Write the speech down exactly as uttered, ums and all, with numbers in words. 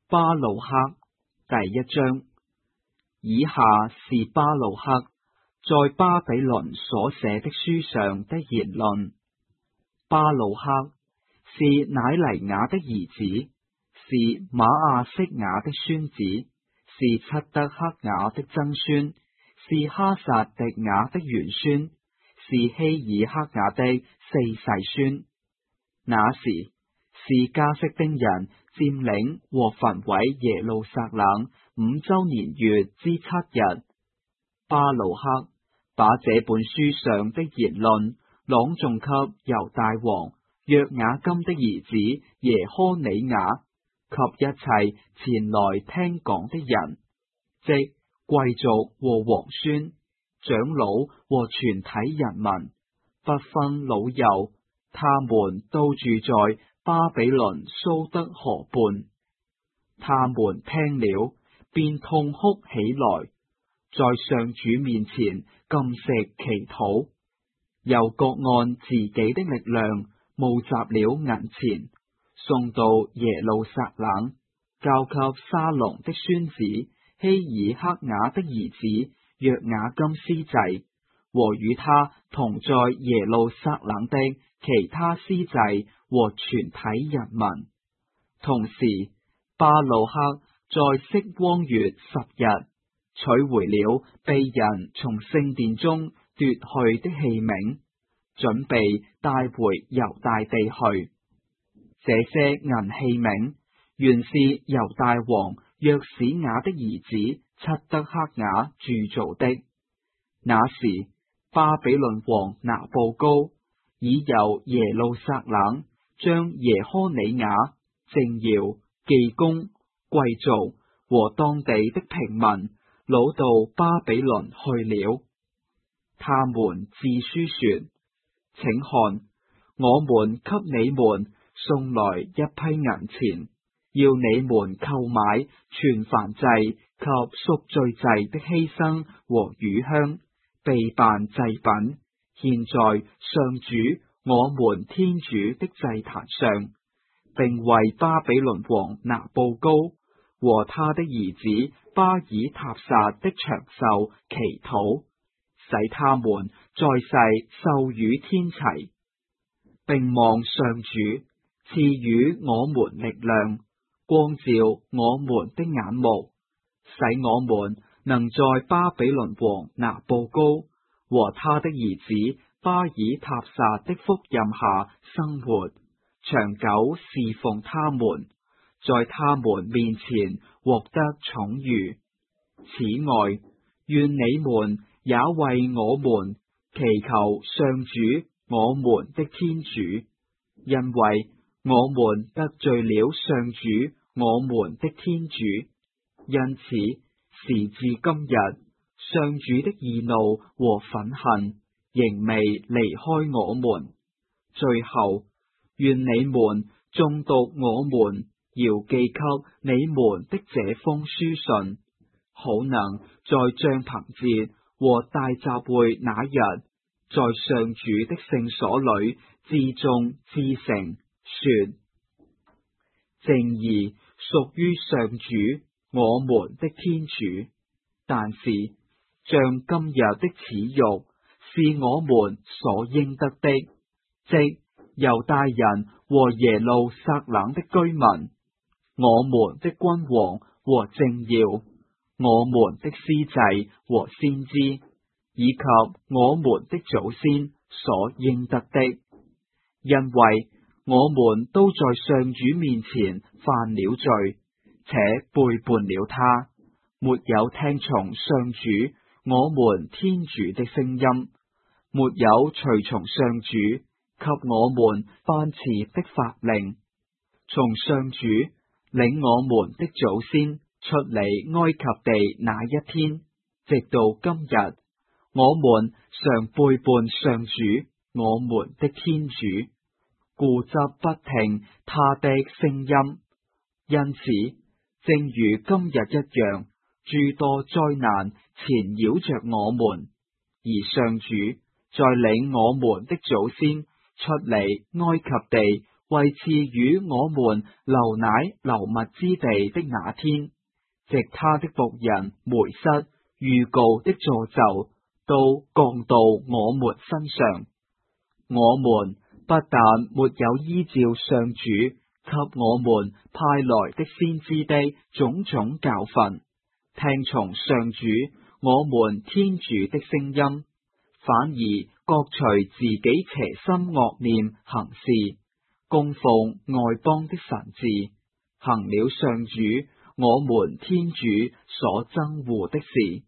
巴路克第一章。以下是巴路克在巴比倫所寫的書上的言論。巴路克是乃黎雅的兒子，是瑪亞色雅的孫子，是漆德克雅的曾孫，是哈撒迪雅的玄孫，是希爾克雅的四世孫。那時，是加色丁人佔領和焚毀耶路撒冷五周年月之七日。巴路克把這本書上的言論朗誦給猶大王約雅金的兒子耶苛尼雅及一切前來聽講的人，即貴族和王孫、長老和全體人民，不分老幼，他們都住在巴比倫蘇德河畔。他們聽了，便痛哭起來，在上主面前禁食祈禱，又各按自己的力量募集了銀錢，送到耶路撒冷，交給沙龍的孫子希爾克雅的兒子約雅金司祭，和與他同在耶路撒冷的其他司祭和全體人民。同時，巴路克在色光月十日取回了被人從聖殿中奪去的器皿，準備帶回猶大地去。這些銀器皿原是猶大王約史雅的兒子漆德克雅鑄造的。那時，巴比倫王拿布高已由耶路撒冷將耶苛尼雅、政要、技工、貴族和當地的平民擄到巴比倫去了。他們自書說：請看，我們給你們送來一批銀錢，要你們購買全燔祭及贖罪祭的犧牲和乳香，備辦祭品，獻在上主我們天主的祭壇上，並為巴比倫王拿布高和他的兒子巴爾塔撒的長壽祈禱，使他們在世壽與天齊，並望上主賜予我們力量，光照我們的眼目，使我們能在巴比倫王拿布高和他的兒子巴爾塔撒的福蔭下生活，長久侍奉他們，在他們面前獲得寵遇。此外，願你們也為我們祈求上主我們的天主，因為我們得罪了上主我們的天主，因此時至今日，上主的義怒和憤恨仍未離開我們。最後，願你們誦讀我們遙寄給你們的這封書信，好能在帳棚節和大集會那日，在上主的聖所裏自頌自成，說：正義屬於上主我們的天主。但是像今日的恥辱是我們所應得的，即猶大人和耶路撒冷的居民，我們的君王和政要，我們的司祭和先知，以及我們的祖先所應得的，因為我們都在上主面前犯了罪，且背叛了他，沒有聽從上主我們天主的聲音，沒有隨從上主給我們頒賜的法令。從上主領我們的祖先出離埃及地那一天，直到今日，我們常背叛上主我們的天主，固執不聽他的聲音。因此，正如今日一樣，諸多災難纏繞着我們，而上主在領我們的祖先出離埃及地為賜予我們流奶流蜜之地的那天，藉他的僕人梅瑟預告的詛咒都降到我們身上。我們不但沒有依照上主給我們派來的先知的種種教訓，聽從上主我們天主的聲音，反而各隨自己邪心惡念行事，供奉外邦的神祇，行了上主我們天主所憎惡的事。